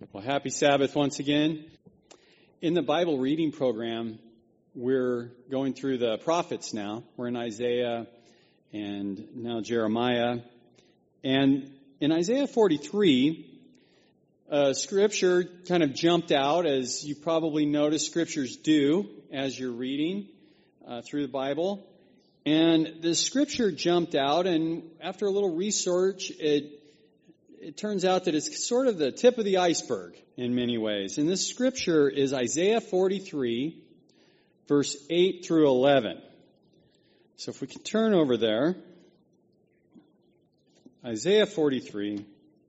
Well, happy Sabbath once again. In the Bible reading program, we're going through the prophets now. We're in Isaiah and now Jeremiah. And in Isaiah 43, scripture kind of jumped out, as you probably noticed scriptures do as you're reading through the Bible. And the scripture jumped out, and after a little research, it turns out that it's sort of the tip of the iceberg in many ways. And this scripture is Isaiah 43, verse 8 through 11. So if we can turn over there, Isaiah 43,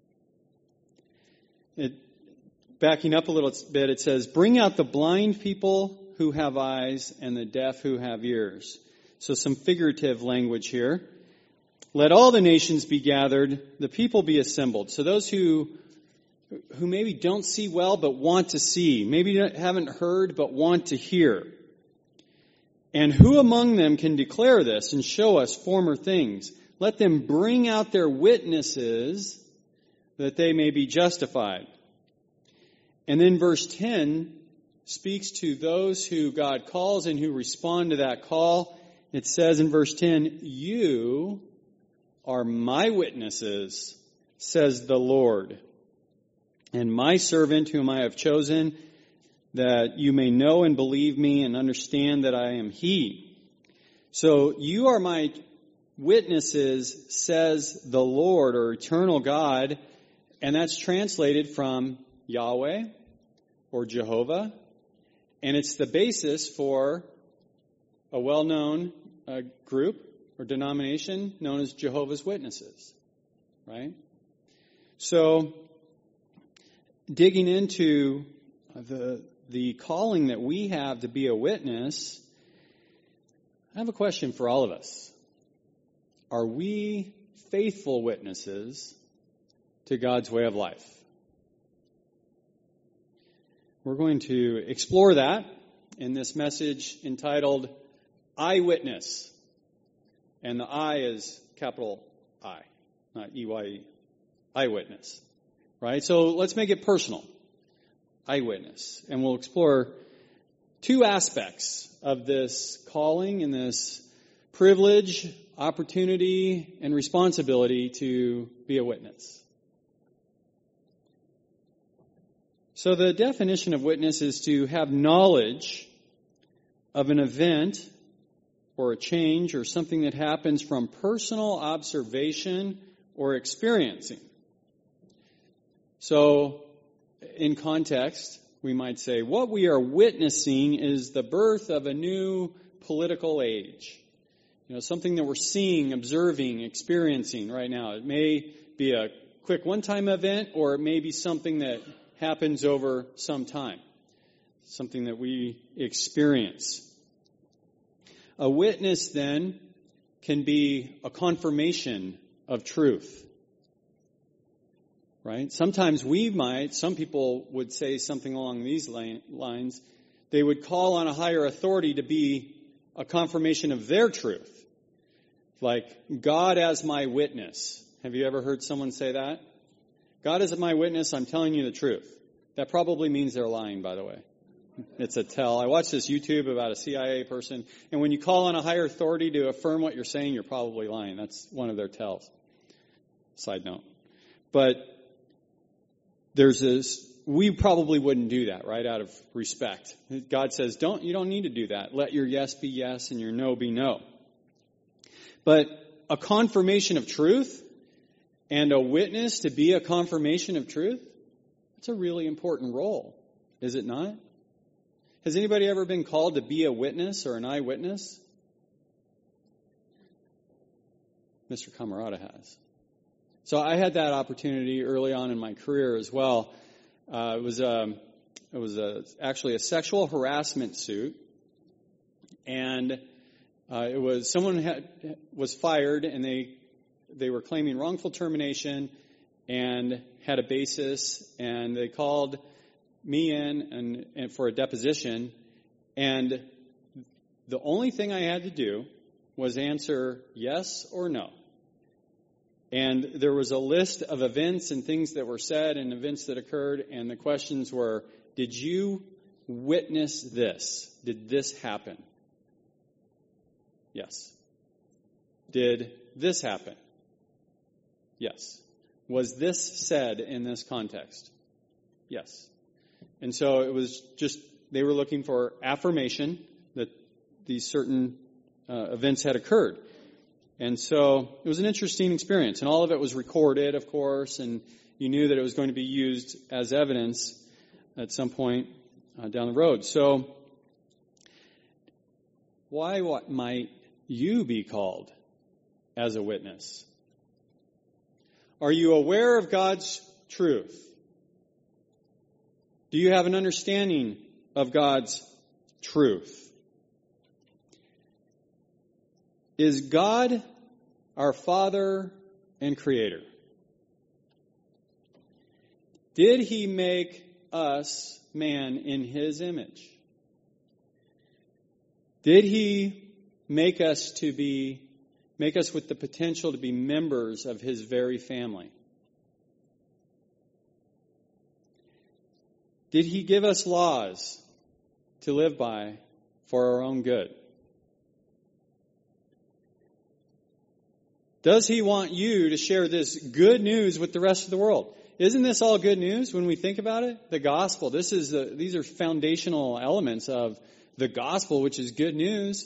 backing up a little bit, it says, "Bring out the blind people who have eyes and the deaf who have ears." So some figurative language here. "Let all the nations be gathered, the people be assembled." So those who maybe don't see well but want to see, maybe haven't heard but want to hear. "And who among them can declare this and show us former things? Let them bring out their witnesses that they may be justified." And then verse 10 speaks to those who God calls and who respond to that call. It says in verse 10, "You are my witnesses, says the Lord, and my servant whom I have chosen, that you may know and believe me and understand that I am He." So you are my witnesses, says the Lord, or eternal God, and that's translated from Yahweh or Jehovah, and it's the basis for a well-known group or denomination known as Jehovah's Witnesses, right? So, digging into the calling that we have to be a witness, I have a question for all of us. Are we faithful witnesses to God's way of life? We're going to explore that in this message entitled Eyewitness. And the I is capital I, not E-Y-E. Eyewitness. Right? So let's make it personal. Eyewitness. And we'll explore two aspects of this calling and this privilege, opportunity, and responsibility to be a witness. So the definition of witness is to have knowledge of an event or a change or something that happens from personal observation or experiencing. So, in context, we might say, what we are witnessing is the birth of a new political age. Something that we're seeing, observing, experiencing right now. It may be a quick one-time event, or it may be something that happens over some time. Something that we experience. A witness, then, can be a confirmation of truth. Right? Sometimes some people would say something along these lines. They would call on a higher authority to be a confirmation of their truth. Like, God as my witness. Have you ever heard someone say that? God as my witness, I'm telling you the truth. That probably means they're lying, by the way. It's a tell. I watched this YouTube about a CIA person, and when you call on a higher authority to affirm what you're saying, you're probably lying. That's one of their tells. Side note. But we probably wouldn't do that, right, out of respect. God says, you don't need to do that. Let your yes be yes and your no be no. But a confirmation of truth and a witness to be a confirmation of truth, it's a really important role, is it not? Has anybody ever been called to be a witness or an eyewitness? Mr. Camarada has. So I had that opportunity early on in my career as well. It was actually a sexual harassment suit, and it was someone was fired, and they were claiming wrongful termination and had a basis, and they called me in and for a deposition, and the only thing I had to do was answer yes or no. And there was a list of events and things that were said and events that occurred, and the questions were, did you witness this? Did this happen? Yes. Did this happen? Yes. Was this said in this context? Yes. And so it was just, they were looking for affirmation that these certain events had occurred. And so it was an interesting experience. And all of it was recorded, of course, and you knew that it was going to be used as evidence at some point down the road. So why might you be called as a witness? Are you aware of God's truth? Do you have an understanding of God's truth? Is God our Father and Creator? Did He make us, man, in His image? Did He make us with the potential to be members of His very family? Did He give us laws to live by for our own good? Does He want you to share this good news with the rest of the world? Isn't this all good news when we think about it? The gospel. These are foundational elements of the gospel, which is good news.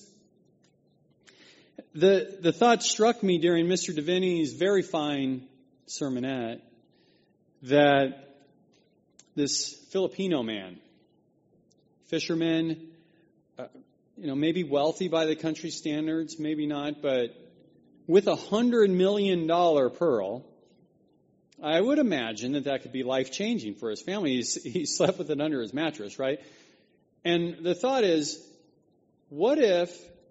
The thought struck me during Mr. Deviney's very fine sermonette that this Filipino man, fisherman, maybe wealthy by the country standards, maybe not, but with $100 million pearl, I would imagine that could be life-changing for his family. He slept with it under his mattress, right? And the thought is, what if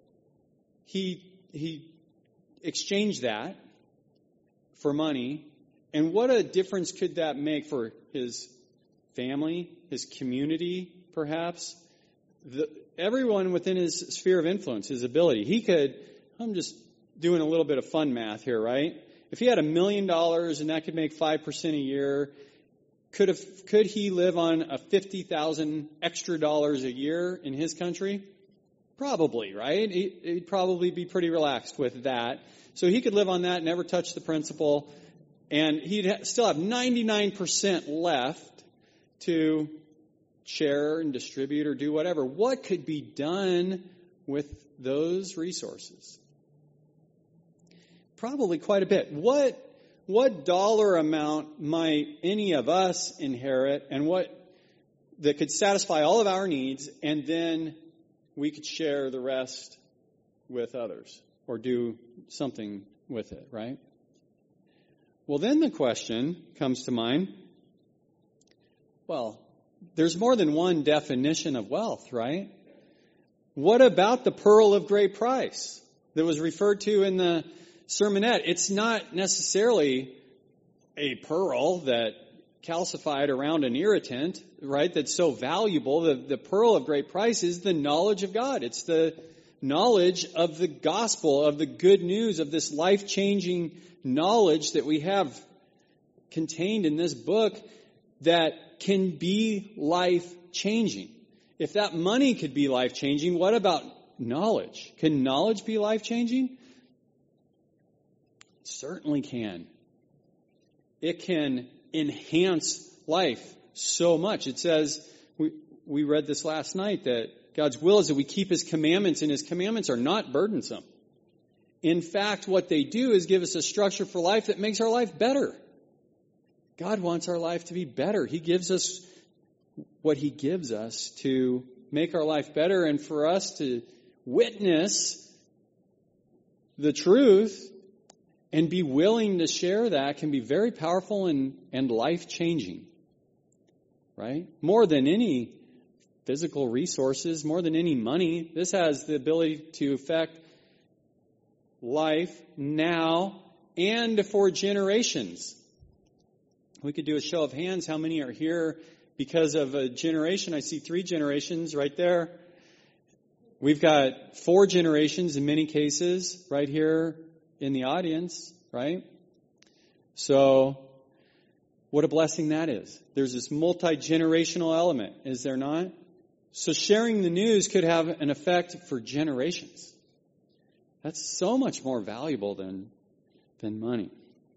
he exchanged that for money, and what a difference could that make for his family, his community, perhaps? Everyone within his sphere of influence, his ability. I'm just doing a little bit of fun math here, right? If he had $1 million and that could make 5% a year, could he live on a $50,000 extra dollars a year in his country? Probably, right? He'd probably be pretty relaxed with that. So he could live on that, never touch the principal, and he'd still have 99% left to share and distribute or do whatever. What could be done with those resources? Probably quite a bit. What dollar amount might any of us inherit, and that could satisfy all of our needs, and then we could share the rest with others or do something with it, right? Well, then the question comes to mind, well, there's more than one definition of wealth, right? What about the pearl of great price that was referred to in the sermonette? It's not necessarily a pearl that calcified around an irritant, right, that's so valuable. The pearl of great price is the knowledge of God. It's the knowledge of the gospel, of the good news, of this life-changing knowledge that we have contained in this book that can be life-changing. If that money could be life-changing, what about knowledge? Can knowledge be life-changing? It certainly can. It can enhance life so much. It says, we read this last night, that God's will is that we keep His commandments, and His commandments are not burdensome. In fact, what they do is give us a structure for life that makes our life better. God wants our life to be better. He gives us what He gives us to make our life better, and for us to witness the truth and be willing to share that can be very powerful and life-changing, right? More than any physical resources, more than any money, this has the ability to affect life now and for generations. We could do a show of hands. How many are here because of a generation? I see 3 generations right there. We've got 4 generations in many cases right here in the audience, right? So, what a blessing that is. There's this multi-generational element, is there not? So sharing the news could have an effect for generations. That's so much more valuable than money.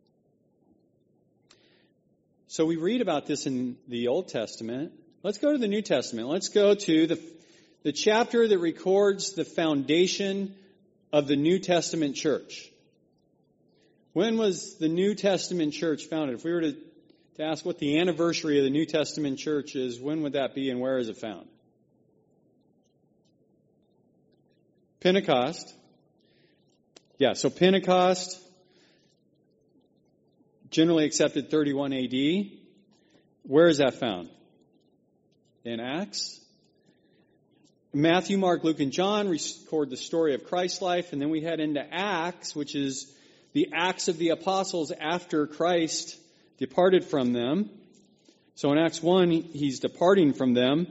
So we read about this in the Old Testament. Let's go to the New Testament. Let's go to the chapter that records the foundation of the New Testament church. When was the New Testament church founded? If we were to ask what the anniversary of the New Testament church is, when would that be and where is it found? Pentecost. Yeah, so Pentecost, generally accepted 31 AD. Where is that found? In Acts. Matthew, Mark, Luke, and John record the story of Christ's life, and then we head into Acts, which is the Acts of the Apostles after Christ departed from them. So in Acts 1, he's departing from them.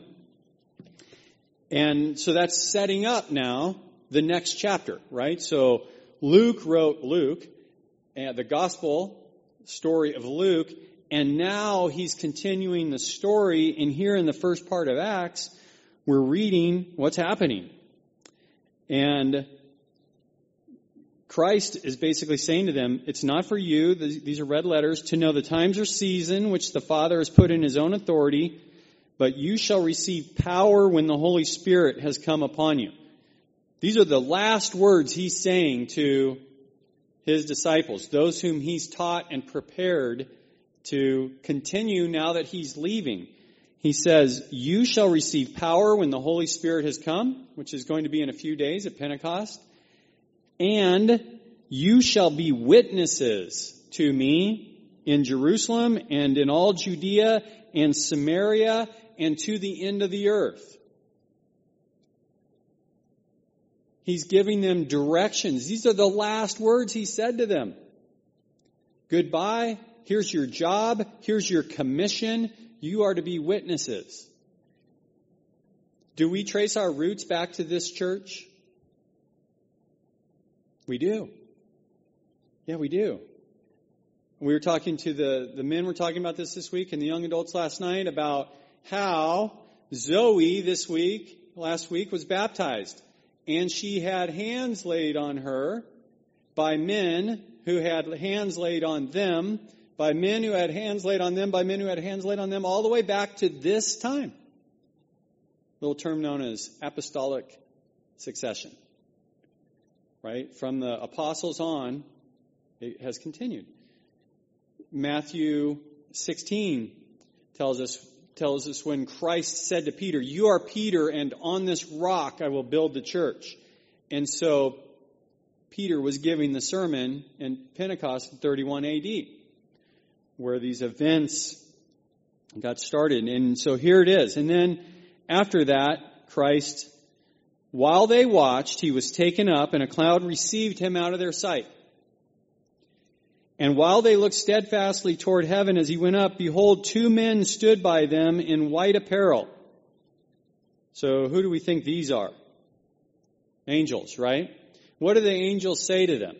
And so that's setting up now the next chapter, right? So Luke wrote Luke, and the gospel story of Luke, and now he's continuing the story. And here in the first part of Acts, we're reading what's happening. And Christ is basically saying to them, it's not for you, these are red letters, to know the times or season which the Father has put in his own authority, but you shall receive power when the Holy Spirit has come upon you. These are the last words he's saying to his disciples, those whom he's taught and prepared to continue now that he's leaving. He says, you shall receive power when the Holy Spirit has come, which is going to be in a few days at Pentecost, and you shall be witnesses to me in Jerusalem and in all Judea and Samaria and to the end of the earth. He's giving them directions. These are the last words he said to them. Goodbye. Here's your job. Here's your commission. You are to be witnesses. Do we trace our roots back to this church? We do. Yeah, we do. We were talking to the men were talking about this week and the young adults last night about how Zoe last week was baptized. And she had hands laid on her by men who had hands laid on them, by men who had hands laid on them, by men who had hands laid on them, all the way back to this time. A little term known as apostolic succession. Right? From the apostles on, it has continued. Matthew 16 tells us when Christ said to Peter, you are Peter, and on this rock I will build the church. And so Peter was giving the sermon in Pentecost in 31 AD, where these events got started. And so here it is. And then after that, Christ, while they watched, he was taken up, and a cloud received him out of their sight. And while they looked steadfastly toward heaven as he went up, behold, two men stood by them in white apparel. So who do we think these are? Angels, right? What do the angels say to them?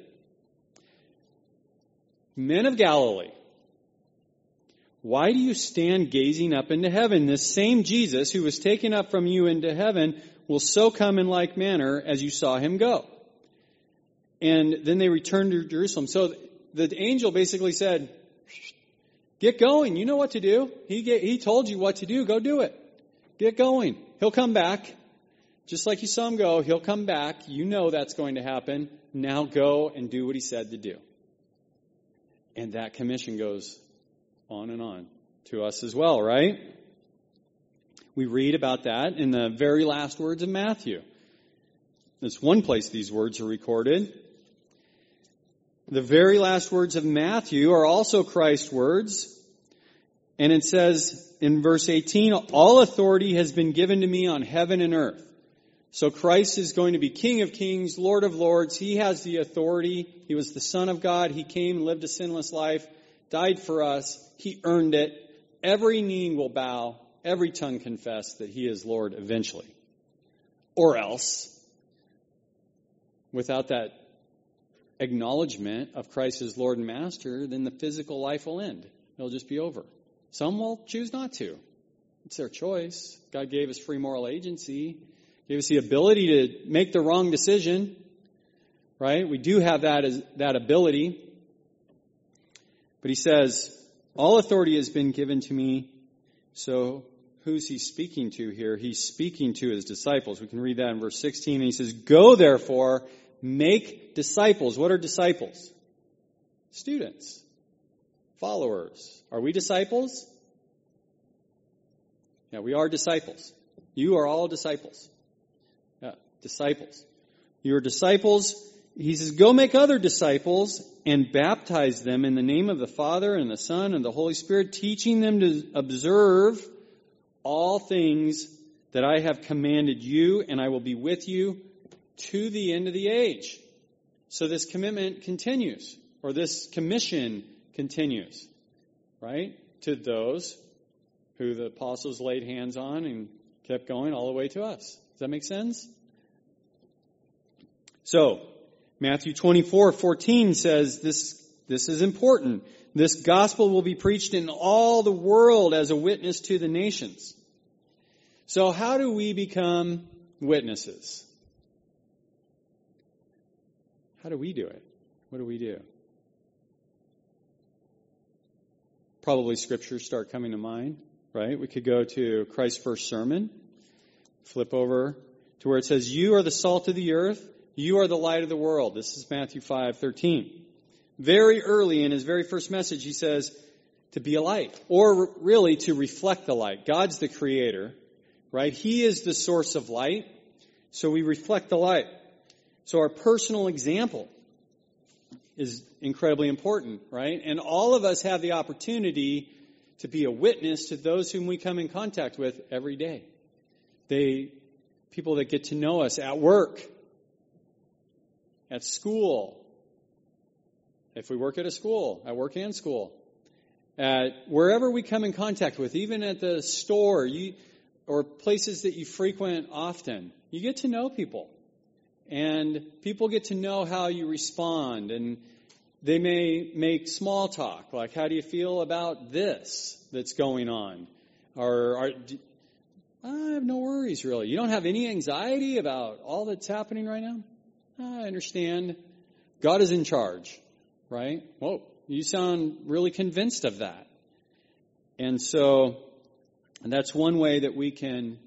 Men of Galilee, why do you stand gazing up into heaven? This same Jesus who was taken up from you into heaven will so come in like manner as you saw him go. And then they returned to Jerusalem. So the angel basically said, get going. You know what to do. He told you what to do. Go do it. Get going. He'll come back. Just like you saw him go, he'll come back. You know that's going to happen. Now go and do what he said to do. And that commission goes on and on to us as well, right? We read about that in the very last words of Matthew. There's one place these words are recorded. The very last words of Matthew are also Christ's words. And it says in verse 18, all authority has been given to me on heaven and earth. So Christ is going to be King of Kings, Lord of Lords. He has the authority. He was the Son of God. He came and lived a sinless life, died for us. He earned it. Every knee will bow. Every tongue confess that he is Lord eventually. Or else, without that acknowledgement of Christ as Lord and Master, then the physical life will end. It'll just be over. Some will choose not to. It's their choice. God gave us free moral agency, gave us the ability to make the wrong decision, right? We do have that ability. But he says, all authority has been given to me. So who's he speaking to here? He's speaking to his disciples. We can read that in verse 16. And he says, go therefore, make disciples. What are disciples? Students. Followers. Are we disciples? Yeah, we are disciples. You are all disciples. Yeah, disciples. You are disciples. He says, go make other disciples and baptize them in the name of the Father and the Son and the Holy Spirit, teaching them to observe all things that I have commanded you, and I will be with you to the end of the age. So this commitment continues, or this commission continues, right? To those who the apostles laid hands on and kept going all the way to us. Does that make sense? So, Matthew 24:14 says this is important. This gospel will be preached in all the world as a witness to the nations. So how do we become witnesses? How do we do it? What do we do? Probably scriptures start coming to mind, right? We could go to Christ's first sermon, flip over to where it says, you are the salt of the earth, you are the light of the world. This is Matthew 5:13. Very early in his very first message, he says to be a light, or really to reflect the light. God's the creator, right? He is the source of light, so we reflect the light. So our personal example is incredibly important, right? And all of us have the opportunity to be a witness to those whom we come in contact with every day. People that get to know us at work, at school, if we work at a school, at work and school, at wherever we come in contact with, even at the store, or places that you frequent often, you get to know people. And people get to know how you respond, and they may make small talk, like, how do you feel about this that's going on? Or I have no worries, really. You don't have any anxiety about all that's happening right now? I understand. God is in charge, right? Whoa, you sound really convinced of that. And that's one way that we can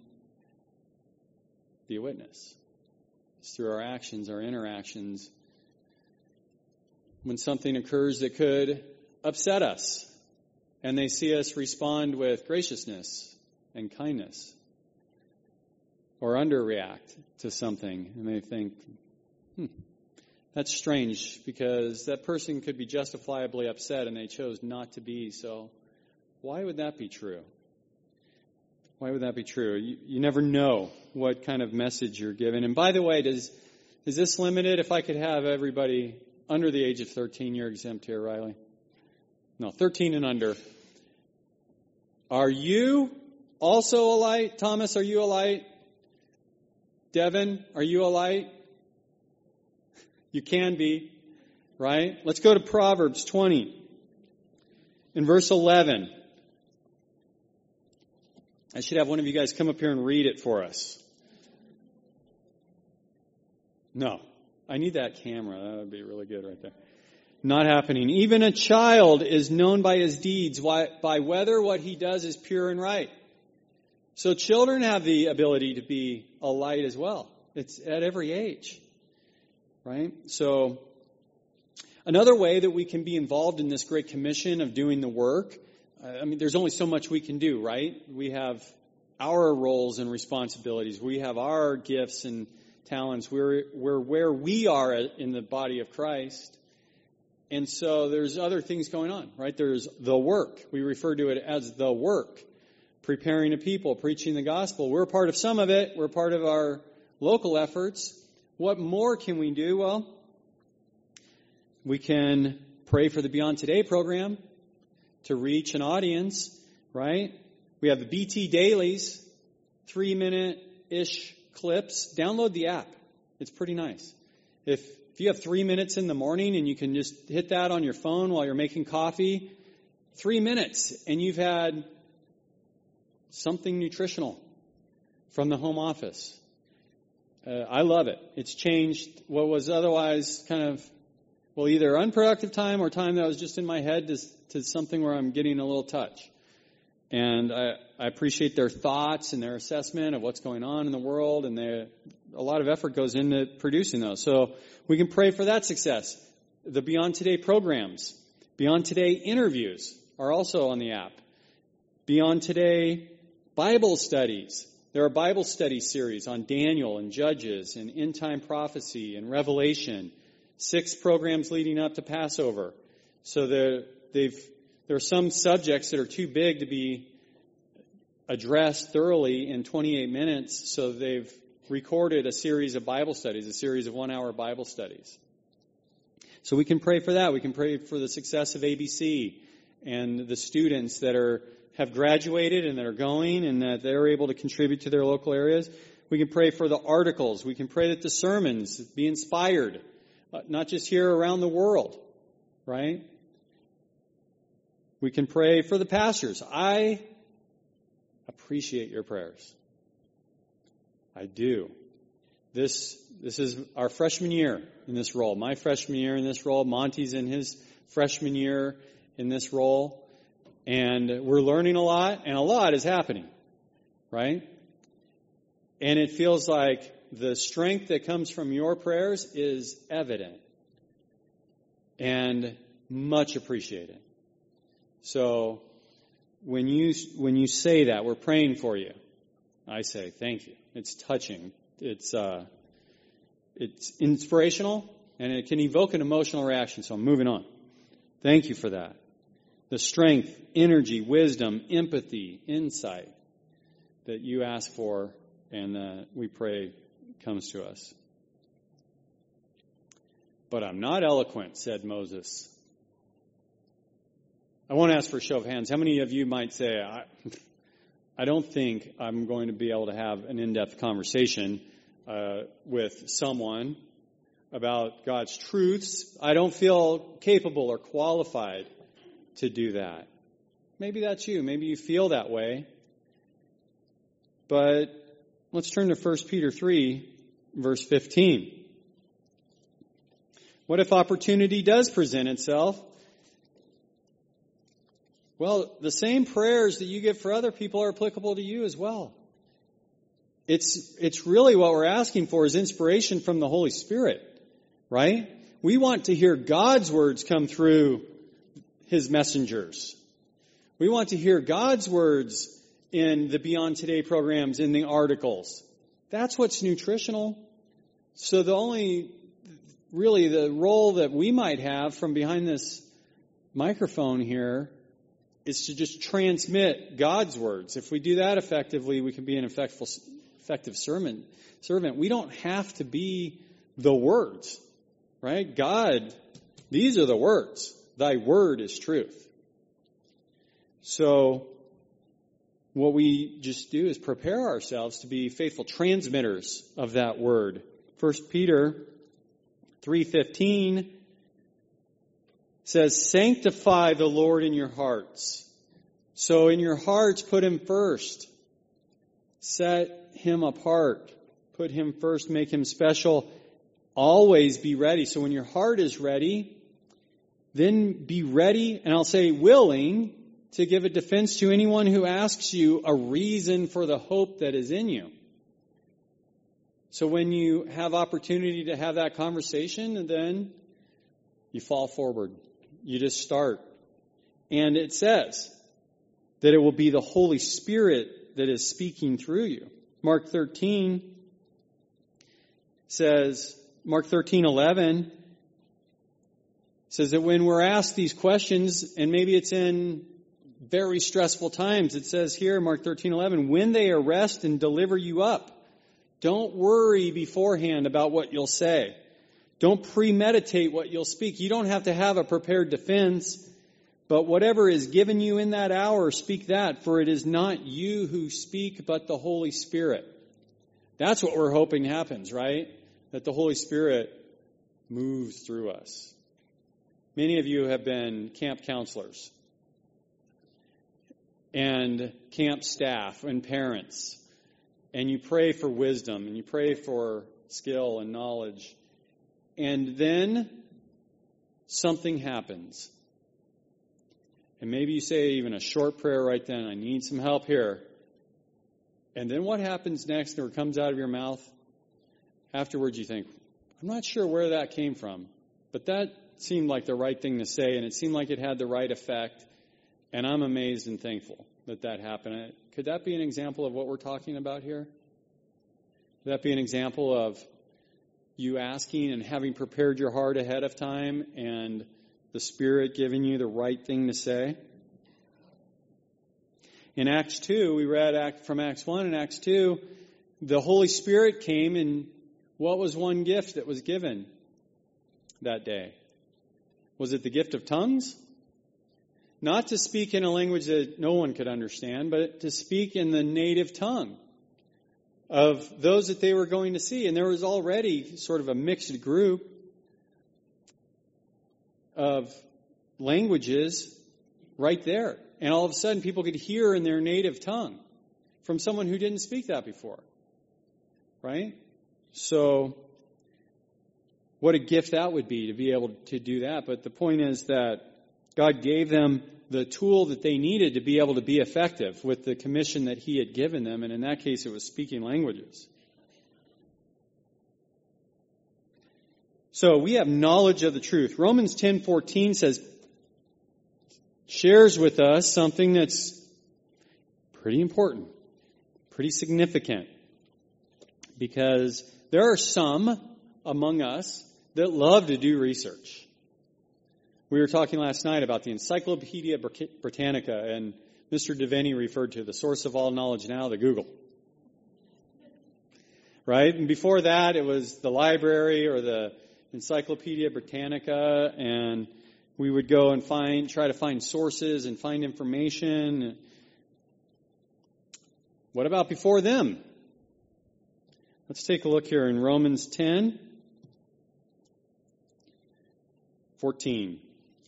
be a witness. It's through our actions, our interactions. When something occurs that could upset us, and they see us respond with graciousness and kindness, or underreact to something, and they think, that's strange, because that person could be justifiably upset and they chose not to be. So why would that be true? Why would that be true? You never know what kind of message you're given. And by the way, is this limited? If I could have everybody under the age of 13, you're exempt here, Riley. No, 13 and under. Are you also a light? Thomas, are you a light? Devin, are you a light? You can be, right? Let's go to Proverbs 20. In verse 11. I should have one of you guys come up here and read it for us. No. I need that camera. That would be really good right there. Not happening. Even a child is known by his deeds, by whether what he does is pure and right. So children have the ability to be a light as well. It's at every age. Right? So another way that we can be involved in this great commission of doing the work, there's only so much we can do, right? We have our roles and responsibilities. We have our gifts and talents. We're where we are in the body of Christ. And so there's other things going on, right? There's the work. We refer to it as the work. Preparing a people, preaching the gospel. We're a part of some of it. We're part of our local efforts. What more can we do? Well, we can pray for the Beyond Today program to reach an audience, right? We have the BT Dailies, 3-minute-ish clips. Download the app. It's pretty nice. If If you have 3 minutes in the morning and you can just hit that on your phone while you're making coffee, 3 minutes, and you've had something nutritional from the home office. I love it. It's changed what was otherwise kind of, either unproductive time or time that was just in my head to something where I'm getting a little touch. And I appreciate their thoughts and their assessment of what's going on in the world, and a lot of effort goes into producing those. So we can pray for that success. The Beyond Today programs, Beyond Today interviews are also on the app. Beyond Today Bible studies. There are Bible study series on Daniel and Judges and end time prophecy and Revelation. 6 programs leading up to Passover. So there are some subjects that are too big to be addressed thoroughly in 28 minutes, so they've recorded a series of Bible studies, a series of 1-hour Bible studies. So we can pray for that. We can pray for the success of ABC and the students that have graduated and that are going and that they're able to contribute to their local areas. We can pray for the articles. We can pray that the sermons be inspired, not just here around the world, right? We can pray for the pastors. I appreciate your prayers. I do. This is our freshman year in this role. My freshman year in this role. Monty's in his freshman year in this role. And we're learning a lot, and a lot is happening, right? And it feels like the strength that comes from your prayers is evident and much appreciated. So when you say that, we're praying for you, I say thank you. It's touching. It's inspirational, and it can evoke an emotional reaction. So I'm moving on. Thank you for that. The strength, energy, wisdom, empathy, insight that you ask for and we pray comes to us. But I'm not eloquent, said Moses. I won't ask for a show of hands. How many of you might say, I don't think I'm going to be able to have an in-depth conversation with someone about God's truths. I don't feel capable or qualified to do that. Maybe that's you. Maybe you feel that way. But let's turn to 1 Peter 3, verse 15. What if opportunity does present itself? Well, the same prayers that you give for other people are applicable to you as well. It's really what we're asking for is inspiration from the Holy Spirit, right? We want to hear God's words come through His messengers. We want to hear God's words in the Beyond Today programs, in the articles. That's what's nutritional. So the role that we might have from behind this microphone here is to just transmit God's words. If we do that effectively, we can be an effective servant. We don't have to be the words, right? God, these are the words. Thy word is truth. So what we just do is prepare ourselves to be faithful transmitters of that word. 1 Peter 3:15 says, sanctify the Lord in your hearts. So in your hearts, put Him first. Set Him apart. Put Him first. Make Him special. Always be ready. So when your heart is ready, then be ready, and I'll say willing, to give a defense to anyone who asks you a reason for the hope that is in you. So when you have opportunity to have that conversation, then you fall forward. You just start. And it says that it will be the Holy Spirit that is speaking through you. Mark 13:11 says that when we're asked these questions, and maybe it's in very stressful times, it says here, Mark 13:11, when they arrest and deliver you up, don't worry beforehand about what you'll say. Don't premeditate what you'll speak. You don't have to have a prepared defense, but whatever is given you in that hour, speak that, for it is not you who speak, but the Holy Spirit. That's what we're hoping happens, right? That the Holy Spirit moves through us. Many of you have been camp counselors and camp staff and parents, and you pray for wisdom and you pray for skill and knowledge, and then something happens. And maybe you say even a short prayer right then, I need some help here. And then what happens next or comes out of your mouth? Afterwards you think, I'm not sure where that came from, but that seemed like the right thing to say, and it seemed like it had the right effect, and I'm amazed and thankful that that happened. Could that be an example of what we're talking about here? Could that be an example of you asking and having prepared your heart ahead of time and the Spirit giving you the right thing to say? In Acts 2, we read from Acts 1 and Acts 2, the Holy Spirit came, and what was one gift that was given that day? Was it the gift of tongues? Not to speak in a language that no one could understand, but to speak in the native tongue of those that they were going to see. And there was already sort of a mixed group of languages right there. And all of a sudden people could hear in their native tongue from someone who didn't speak that before. Right? So what a gift that would be to be able to do that. But the point is that God gave them the tool that they needed to be able to be effective with the commission that He had given them. And in that case, it was speaking languages. So we have knowledge of the truth. Romans 10:14 shares with us something that's pretty important, pretty significant. Because there are some among us that love to do research. We were talking last night about the Encyclopedia Britannica, and Mr. Devaney referred to the source of all knowledge now, the Google. Right? And before that, it was the library or the Encyclopedia Britannica, and we would go and try to find sources and find information. What about before them? Let's take a look here in Romans 10:14.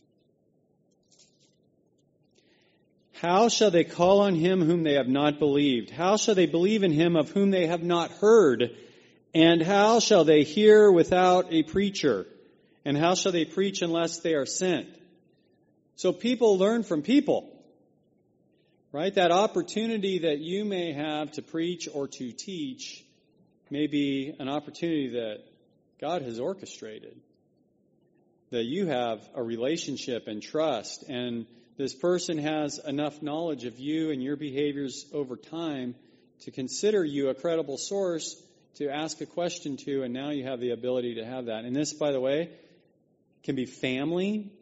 How shall they call on Him whom they have not believed? How shall they believe in Him of whom they have not heard? And how shall they hear without a preacher? And how shall they preach unless they are sent? So people learn from people. Right? That opportunity that you may have to preach or to teach may be an opportunity that God has orchestrated. That you have a relationship and trust, and this person has enough knowledge of you and your behaviors over time to consider you a credible source to ask a question to, and now you have the ability to have that. And this, by the way, can be family,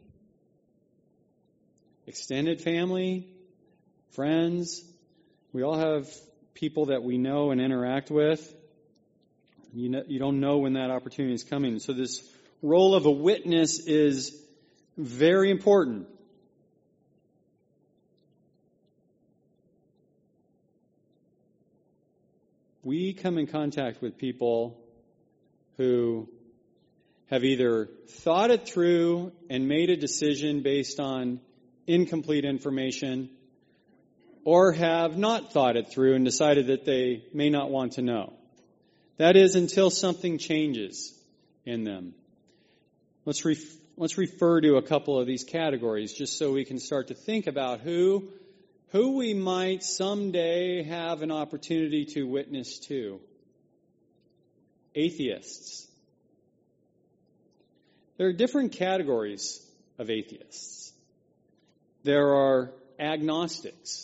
extended family, friends. We all have people that we know and interact with. You don't know when that opportunity is coming. So this role of a witness is very important. We come in contact with people who have either thought it through and made a decision based on incomplete information, or have not thought it through and decided that they may not want to know. That is, until something changes in them. Let's refer to a couple of these categories just so we can start to think about who we might someday have an opportunity to witness to. Atheists. There are different categories of atheists. There are agnostics.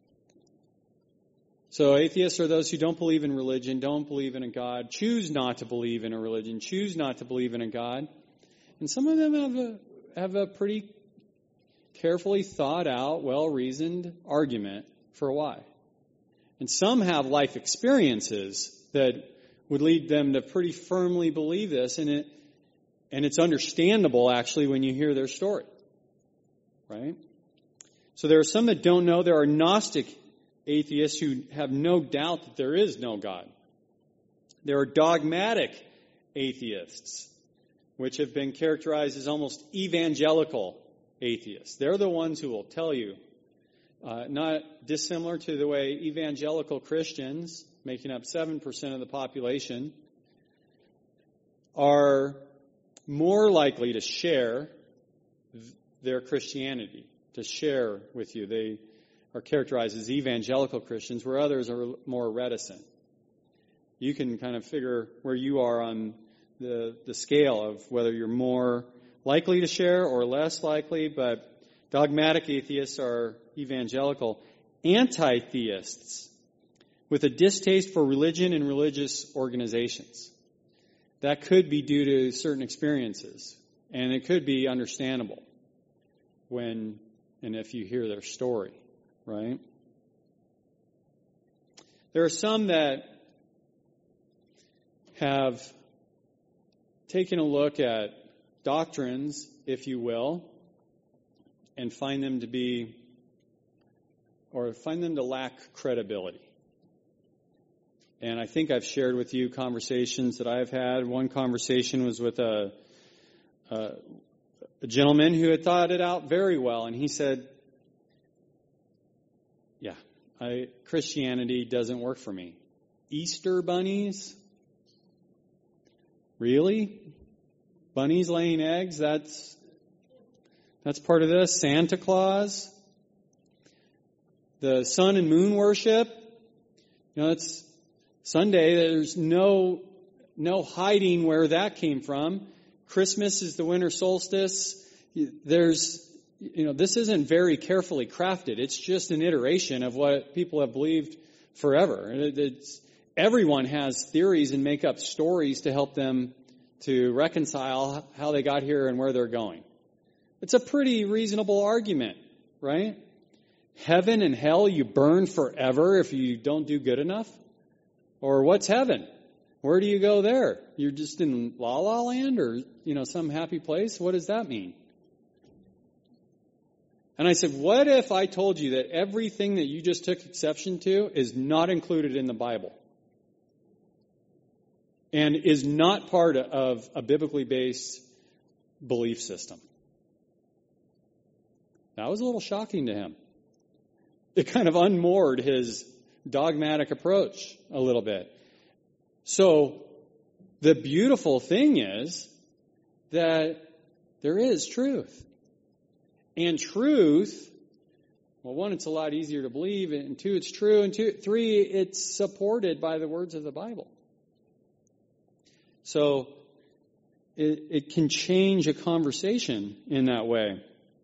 So atheists are those who don't believe in religion, don't believe in a God, choose not to believe in a religion, choose not to believe in a God. And some of them have a pretty carefully thought out, well-reasoned argument for why. And some have life experiences that would lead them to pretty firmly believe this, and it's understandable actually when you hear their story. Right? So there are some that don't know. There are Gnostic atheists who have no doubt that there is no God. There are dogmatic atheists which have been characterized as almost evangelical atheists. They're the ones who will tell you, not dissimilar to the way evangelical Christians, making up 7% of the population, are more likely to share their Christianity, to share with you. They are characterized as evangelical Christians, where others are more reticent. You can kind of figure where you are on the scale of whether you're more likely to share or less likely, but dogmatic atheists are evangelical. Anti-theists with a distaste for religion and religious organizations. That could be due to certain experiences, and it could be understandable when and if you hear their story, right? There are some that have taken a look at doctrines, if you will, and find them to lack credibility. And I think I've shared with you conversations that I've had. One conversation was with a gentleman who had thought it out very well, and he said, Christianity doesn't work for me. Easter bunnies? Really? Bunnies laying eggs? That's part of this? Santa Claus? The sun and moon worship? It's Sunday. There's no hiding where that came from. Christmas is the winter solstice. This isn't very carefully crafted. It's just an iteration of what people have believed forever. Everyone has theories and make up stories to help them to reconcile how they got here and where they're going. It's a pretty reasonable argument, right? Heaven and hell, you burn forever if you don't do good enough? Or what's heaven? Where do you go there? You're just in La La Land or, some happy place? What does that mean? And I said, what if I told you that everything that you just took exception to is not included in the Bible? And is not part of a biblically based belief system? That was a little shocking to him. It kind of unmoored his dogmatic approach a little bit. So the beautiful thing is that there is truth. And truth, well, one, it's a lot easier to believe, and two, it's true, and three, it's supported by the words of the Bible. So it can change a conversation in that way.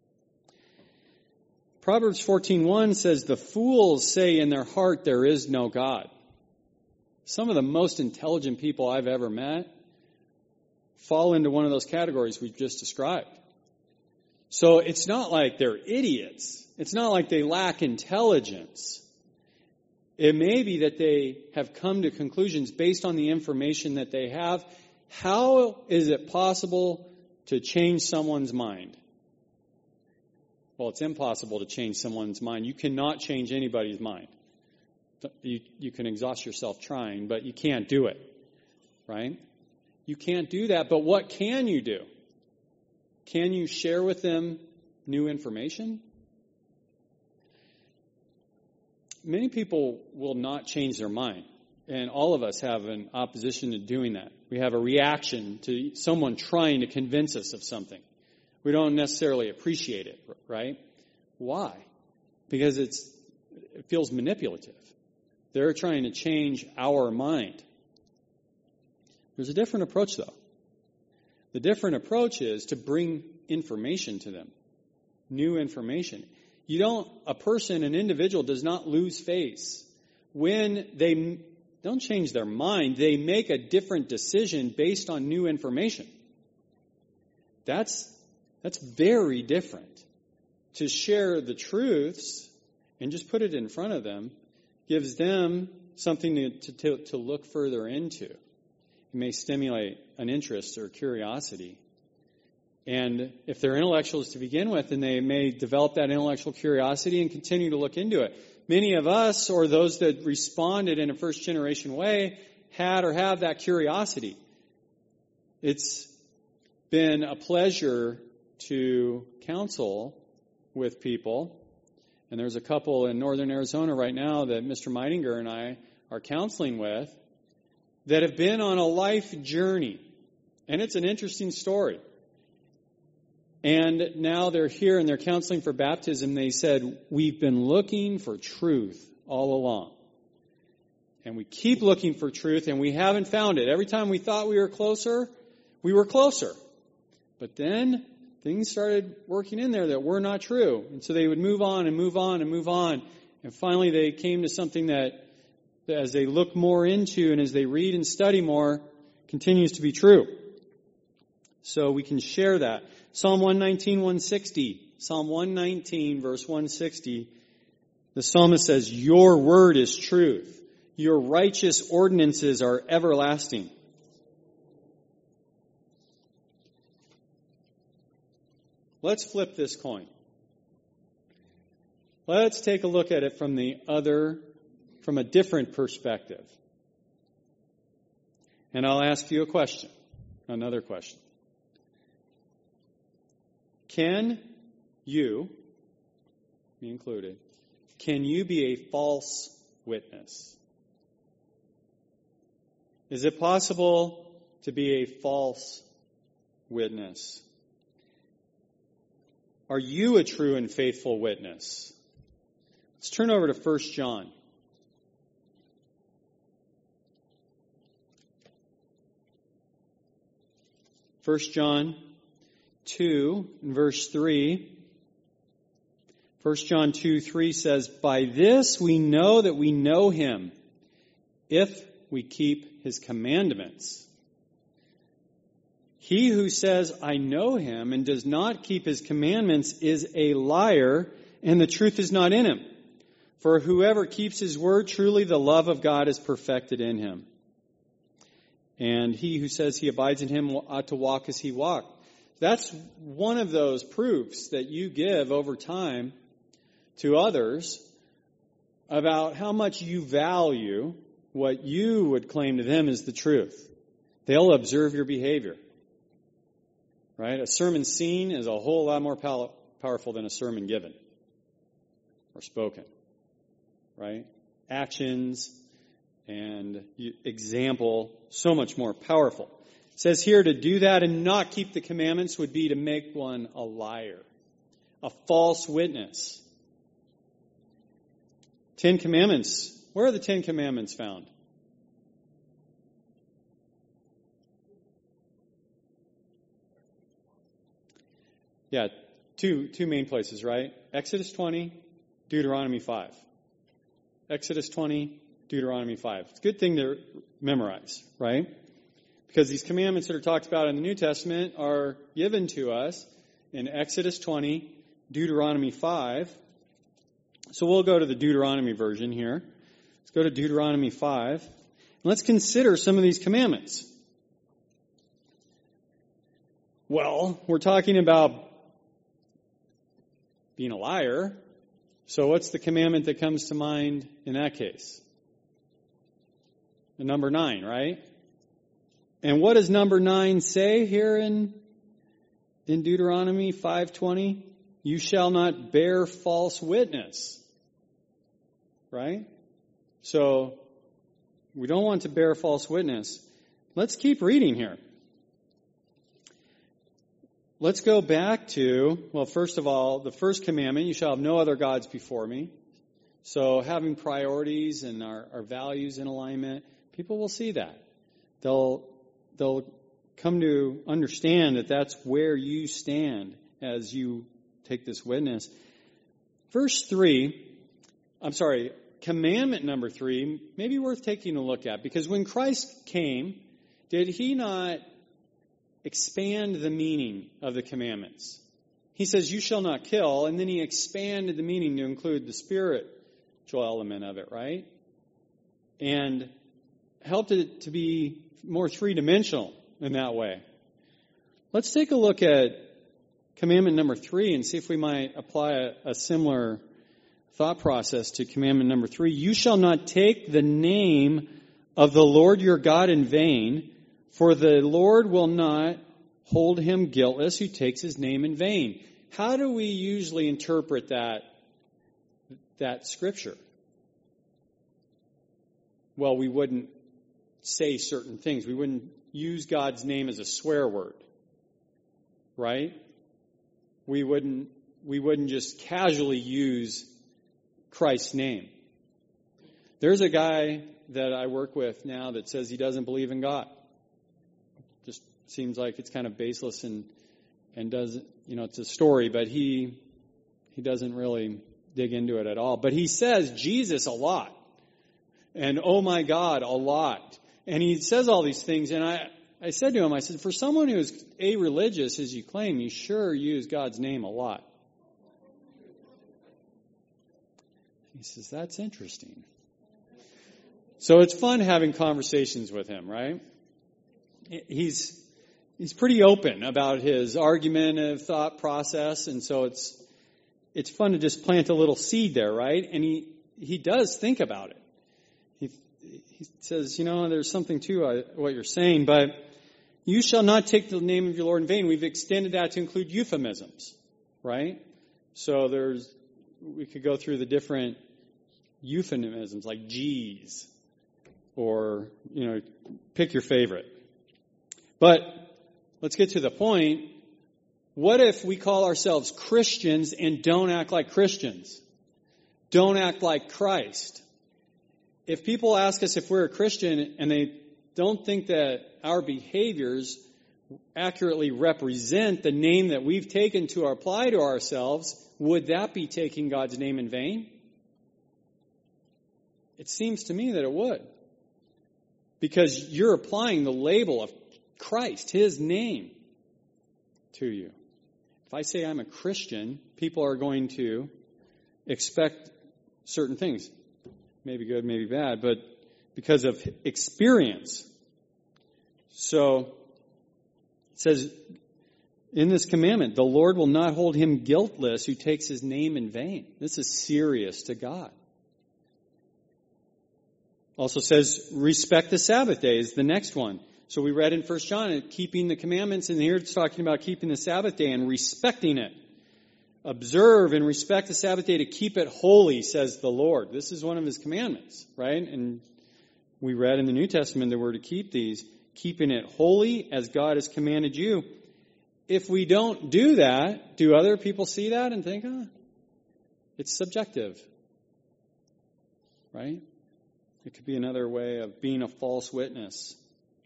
Proverbs 14:1 says, "The fools say in their heart there is no God." Some of the most intelligent people I've ever met fall into one of those categories we've just described. So it's not like they're idiots. It's not like they lack intelligence. It may be that they have come to conclusions based on the information that they have. How is it possible to change someone's mind? Well, it's impossible to change someone's mind. You cannot change anybody's mind. You can exhaust yourself trying, but you can't do it, right? You can't do that, but what can you do? Can you share with them new information? Many people will not change their mind, and all of us have an opposition to doing that. We have a reaction to someone trying to convince us of something. We don't necessarily appreciate it, right? Why? Because it feels manipulative. They're trying to change our mind. There's a different approach, though. The different approach is to bring information to them, new information. An individual does not lose face. When they don't change their mind, they make a different decision based on new information. That's very different. To share the truths and just put it in front of them gives them something to look further into. It may stimulate an interest or curiosity. And if they're intellectuals to begin with, then they may develop that intellectual curiosity and continue to look into it. Many of us, or those that responded in a first-generation way, had or have that curiosity. It's been a pleasure to counsel with people. And there's a couple in northern Arizona right now that Mr. Meidinger and I are counseling with that have been on a life journey. And it's an interesting story. And now they're here and they're counseling for baptism. They said, we've been looking for truth all along. And we keep looking for truth and we haven't found it. Every time we thought we were closer. But then things started working in there that were not true. And so they would move on and move on and move on. And finally they came to something that as they look more into and as they read and study more, continues to be true. So we can share that. Psalm 119, 160. Psalm 119, verse 160. The psalmist says, your word is truth. Your righteous ordinances are everlasting. Let's flip this coin. Let's take a look at it from a different perspective. And I'll ask you another question. Can you, me included, can you be a false witness? Is it possible to be a false witness? Are you a true and faithful witness? Let's turn over to 1 John. 1 John 2, verse 3. 1 John 2:3 says, by this we know that we know him, if we keep his commandments. He who says, I know him, and does not keep his commandments is a liar, and the truth is not in him. For whoever keeps his word, truly the love of God is perfected in him. And he who says he abides in him ought to walk as he walked. That's one of those proofs that you give over time to others about how much you value what you would claim to them is the truth. They'll observe your behavior. Right? A sermon seen is a whole lot more powerful than a sermon given or spoken. Right? Actions and example, so much more powerful. It says here to do that and not keep the commandments would be to make one a liar, a false witness. 10 Commandments. Where are the 10 Commandments found? Yeah, two main places, right? Exodus 20, Deuteronomy 5. Exodus 20, Deuteronomy 5. It's a good thing to memorize, right? Because these commandments that are talked about in the New Testament are given to us in Exodus 20, Deuteronomy 5. So we'll go to the Deuteronomy version here. Let's go to Deuteronomy 5. And let's consider some of these commandments. Well, we're talking about being a liar. So what's the commandment that comes to mind in that case? The number 9, right? And what does number 9 say here in Deuteronomy 5:20? You shall not bear false witness. Right? So we don't want to bear false witness. Let's keep reading here. Let's go back to, well, first of all, the first commandment, you shall have no other gods before me. So having priorities and our values in alignment, people will see that. They'll come to understand that that's where you stand as you take this witness. Commandment number 3 may be worth taking a look at, because when Christ came, did he not expand the meaning of the commandments? He says, you shall not kill, and then he expanded the meaning to include the spiritual element of it, right? And helped it to be more three-dimensional in that way. Let's take a look at commandment number 3 and see if we might apply a similar thought process to commandment number 3. You shall not take the name of the Lord your God in vain, for the Lord will not hold him guiltless who takes his name in vain. How do we usually interpret that scripture? Well, we wouldn't say certain things. We wouldn't use God's name as a swear word. Right? We wouldn't just casually use Christ's name. There's a guy that I work with now that says he doesn't believe in God. Just seems like it's kind of baseless and doesn't, it's a story, but he doesn't really dig into it at all. But he says Jesus a lot. And oh my God, a lot. And he says all these things, and I said to him, I said, for someone who is a-religious, as you claim, you sure use God's name a lot. He says, that's interesting. So it's fun having conversations with him, right? He's pretty open about his argumentative thought process, and so it's fun to just plant a little seed there, right? And he does think about it. He says, there's something to what you're saying, but you shall not take the name of your Lord in vain. We've extended that to include euphemisms, right? So we could go through the different euphemisms like geez, or, pick your favorite. But let's get to the point. What if we call ourselves Christians and don't act like Christians? Don't act like Christ? If people ask us if we're a Christian and they don't think that our behaviors accurately represent the name that we've taken to apply to ourselves, would that be taking God's name in vain? It seems to me that it would. Because you're applying the label of Christ, His name, to you. If I say I'm a Christian, people are going to expect certain things. Maybe good, maybe bad, but because of experience. So, it says, in this commandment, the Lord will not hold him guiltless who takes his name in vain. This is serious to God. Also says, respect the Sabbath day is the next one. So we read in 1 John, keeping the commandments, and here it's talking about keeping the Sabbath day and respecting it. Observe and respect the Sabbath day to keep it holy, says the Lord. This is one of His commandments, right? And we read in the New Testament that we're to keep these, keeping it holy as God has commanded you. If we don't do that, do other people see that and think, it's subjective, right? It could be another way of being a false witness.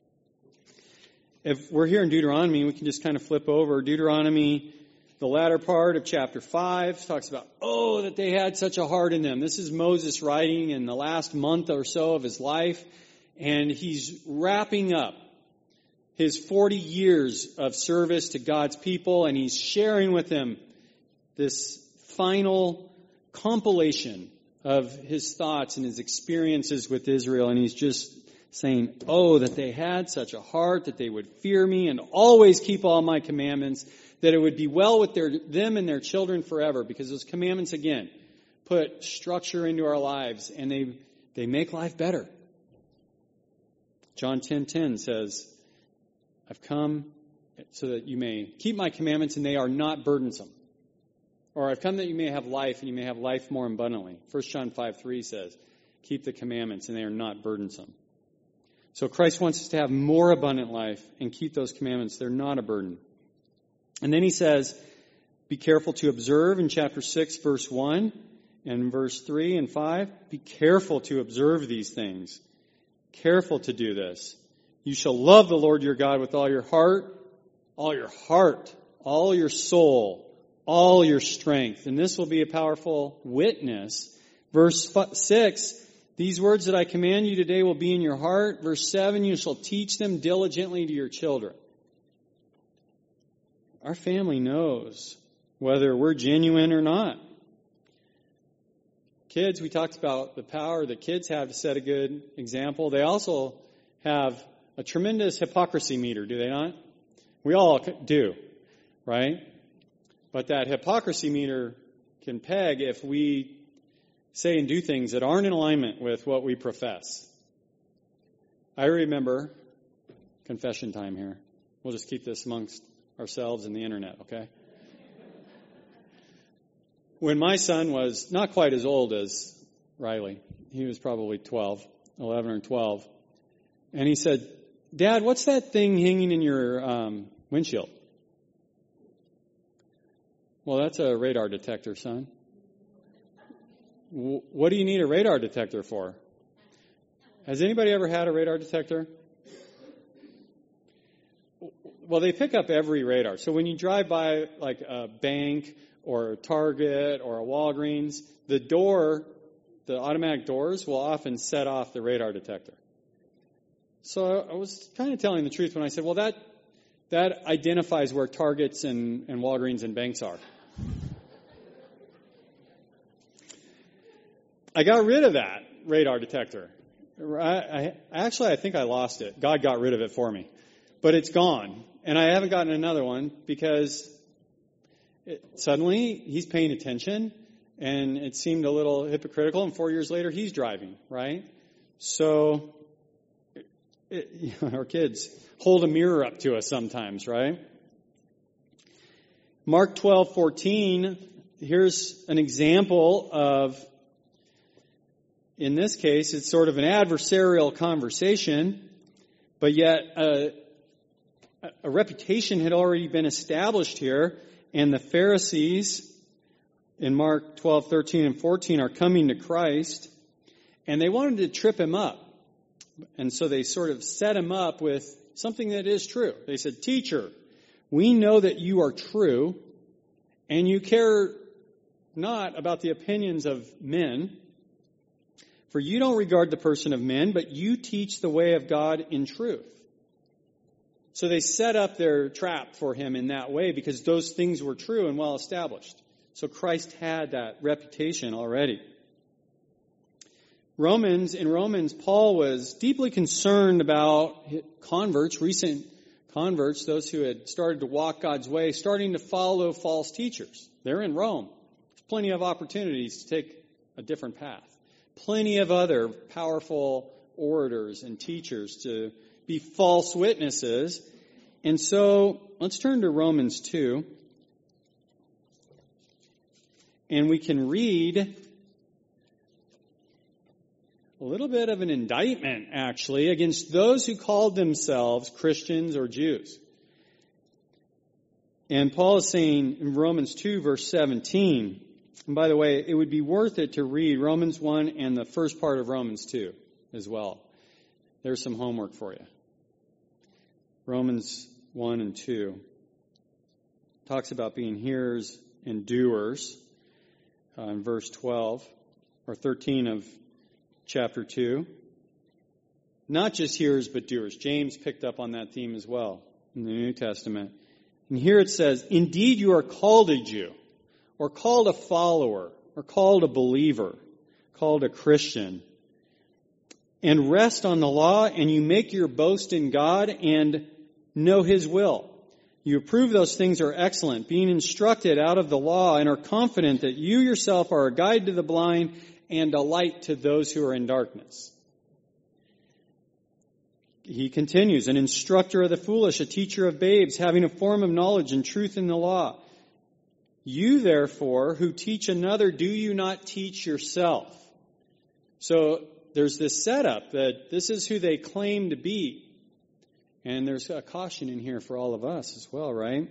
If we're here in Deuteronomy, we can just kind of flip over. Deuteronomy, the latter part of chapter 5, talks about, that they had such a heart in them. This is Moses writing in the last month or so of his life, and he's wrapping up his 40 years of service to God's people, and he's sharing with them this final compilation of his thoughts and his experiences with Israel, and he's just saying, that they had such a heart, that they would fear me and always keep all my commandments, that it would be well with them and their children forever, because those commandments, again, put structure into our lives, and they make life better. John 10:10 says, I've come so that you may keep my commandments and they are not burdensome. Or I've come that you may have life and you may have life more abundantly. 1 John 5:3 says, keep the commandments and they are not burdensome. So Christ wants us to have more abundant life and keep those commandments. They're not a burden. And then he says, be careful to observe in chapter 6, verse 1 and verse 3 and 5. Be careful to observe these things. Careful to do this. You shall love the Lord your God with all your heart, all your soul, all your strength. And this will be a powerful witness. Verse 6, these words that I command you today will be in your heart. Verse 7, you shall teach them diligently to your children. Our family knows whether we're genuine or not. Kids, we talked about the power that kids have to set a good example. They also have a tremendous hypocrisy meter, do they not? We all do, right? But that hypocrisy meter can peg if we say and do things that aren't in alignment with what we profess. I remember, confession time here. We'll just keep this amongst ourselves and the internet, okay? When my son was not quite as old as Riley, he was probably 11 or 12, and he said, "Dad, what's that thing hanging in your windshield?" "Well, that's a radar detector, son." "What do you need a radar detector for?" Has anybody ever had a radar detector? Well, they pick up every radar. So when you drive by like a bank or a Target or a Walgreens, the automatic doors will often set off the radar detector. So I was kind of telling the truth when I said, well, that identifies where Targets and Walgreens and banks are. I got rid of that radar detector. I think I lost it. God got rid of it for me. But it's gone. And I haven't gotten another one because suddenly he's paying attention, and it seemed a little hypocritical, and 4 years later he's driving, right? So our kids hold a mirror up to us sometimes, right? Mark 12:14, here's an example of, in this case, it's sort of an adversarial conversation, but yet a reputation had already been established here, and the Pharisees in Mark 12:13 and 14 are coming to Christ, and they wanted to trip him up. And so they sort of set him up with something that is true. They said, "Teacher, we know that you are true, and you care not about the opinions of men, for you don't regard the person of men, but you teach the way of God in truth." So they set up their trap for him in that way because those things were true and well established. So Christ had that reputation already. In Romans, Paul was deeply concerned about converts, recent converts, those who had started to walk God's way, starting to follow false teachers. They're in Rome. There's plenty of opportunities to take a different path. Plenty of other powerful orators and teachers to be false witnesses. And so let's turn to Romans 2. And we can read a little bit of an indictment, actually, against those who called themselves Christians or Jews. And Paul is saying in Romans 2, verse 17, and by the way, it would be worth it to read Romans 1 and the first part of Romans 2 as well. There's some homework for you. Romans 1 and 2 talks about being hearers and doers in verse 12 or 13 of chapter 2. Not just hearers but doers. James picked up on that theme as well in the New Testament. And here it says, "Indeed you are called a Jew, or called a follower, or called a believer, called a Christian, and rest on the law, and you make your boast in God and know His will. You approve those things are excellent, being instructed out of the law, and are confident that you yourself are a guide to the blind and a light to those who are in darkness." He continues, "An instructor of the foolish, a teacher of babes, having a form of knowledge and truth in the law. You, therefore, who teach another, do you not teach yourself?" So there's this setup that this is who they claim to be. And there's a caution in here for all of us as well, right?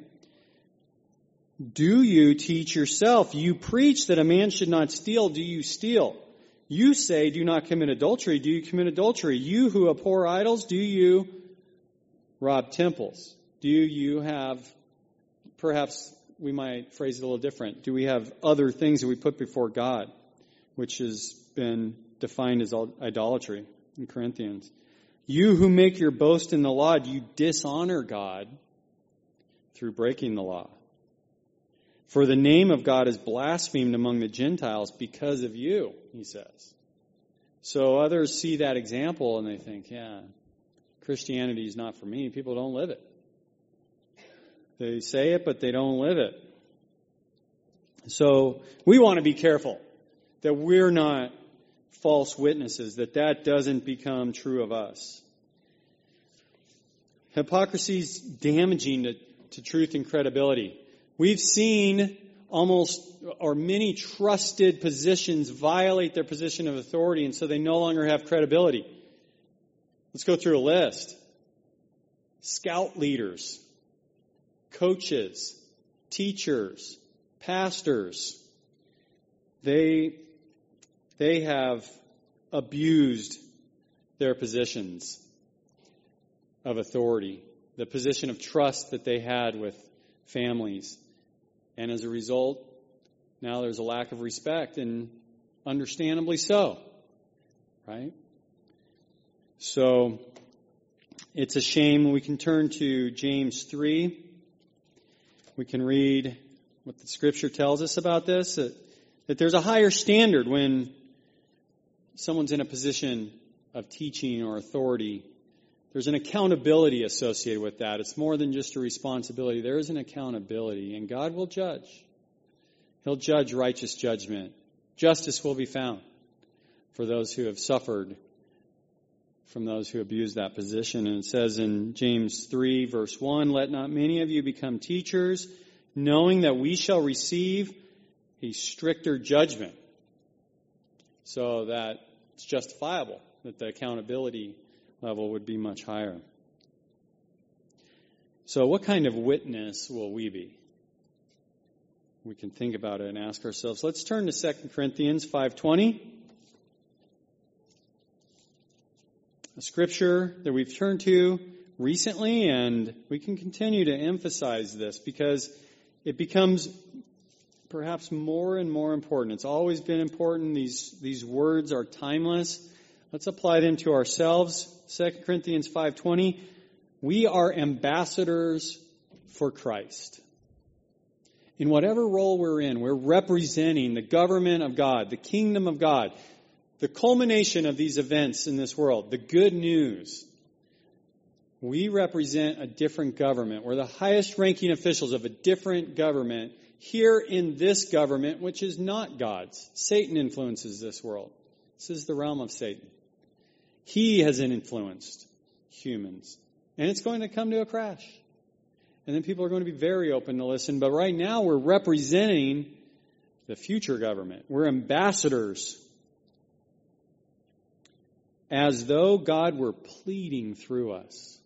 "Do you teach yourself? You preach that a man should not steal. Do you steal? You say, do not commit adultery. Do you commit adultery? You who abhor idols, do you rob temples? Do you have," perhaps we might phrase it a little different, do we have other things that we put before God, which has been defined as idolatry in Corinthians? "You who make your boast in the law, do you dishonor God through breaking the law? For the name of God is blasphemed among the Gentiles because of you," he says. So others see that example and they think, yeah, Christianity is not for me. People don't live it. They say it, but they don't live it. So we want to be careful that we're not false witnesses, that doesn't become true of us. Hypocrisy is damaging to truth and credibility. We've seen many trusted positions violate their position of authority, and so they no longer have credibility. Let's go through a list. Scout leaders, coaches, teachers, pastors. They have abused their positions of authority, the position of trust that they had with families. And as a result, now there's a lack of respect, and understandably so, right? So it's a shame. We can turn to James 3. We can read what the Scripture tells us about this, that there's a higher standard when someone's in a position of teaching or authority. There's an accountability associated with that. It's more than just a responsibility. There is an accountability, and God will judge. He'll judge righteous judgment. Justice will be found for those who have suffered from those who abuse that position. And it says in James 3, verse 1, "Let not many of you become teachers, knowing that we shall receive a stricter judgment." So that it's justifiable, that the accountability level would be much higher. So what kind of witness will we be? We can think about it and ask ourselves. Let's turn to 2 Corinthians 5:20. A scripture that we've turned to recently, and we can continue to emphasize this because it becomes perhaps more and more important. It's always been important. These words are timeless. Let's apply them to ourselves. 2 Corinthians 5:20. We are ambassadors for Christ. In whatever role we're in, we're representing the government of God, the kingdom of God, the culmination of these events in this world, the good news. We represent a different government. We're the highest ranking officials of a different government here in this government, which is not God's. Satan influences this world. This is the realm of Satan. He has influenced humans. And it's going to come to a crash. And then people are going to be very open to listen. But right now we're representing the future government. We're ambassadors. As though God were pleading through us.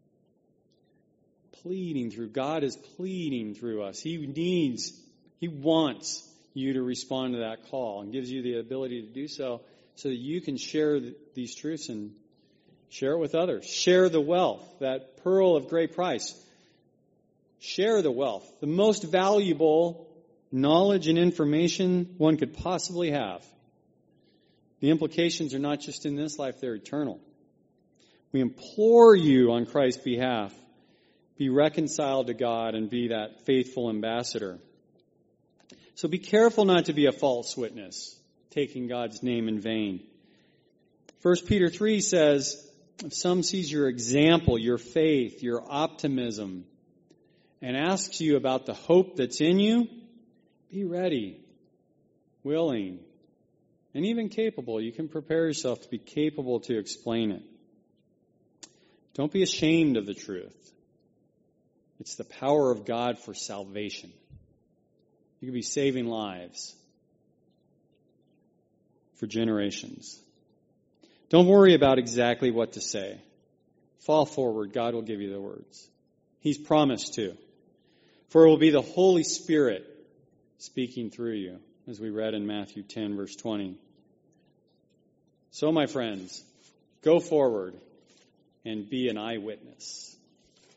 Pleading through. God is pleading through us. He wants you to respond to that call and gives you the ability to do so that you can share these truths and share it with others. Share the wealth, that pearl of great price. Share the wealth, the most valuable knowledge and information one could possibly have. The implications are not just in this life, they're eternal. We implore you on Christ's behalf, be reconciled to God and be that faithful ambassador. So be careful not to be a false witness, taking God's name in vain. 1 Peter 3 says, if some sees your example, your faith, your optimism, and asks you about the hope that's in you, be ready, willing, and even capable. You can prepare yourself to be capable to explain it. Don't be ashamed of the truth. It's the power of God for salvation. You could be saving lives for generations. Don't worry about exactly what to say. Fall forward. God will give you the words. He's promised to. For it will be the Holy Spirit speaking through you, as we read in Matthew 10, verse 20. So, my friends, go forward and be an eyewitness.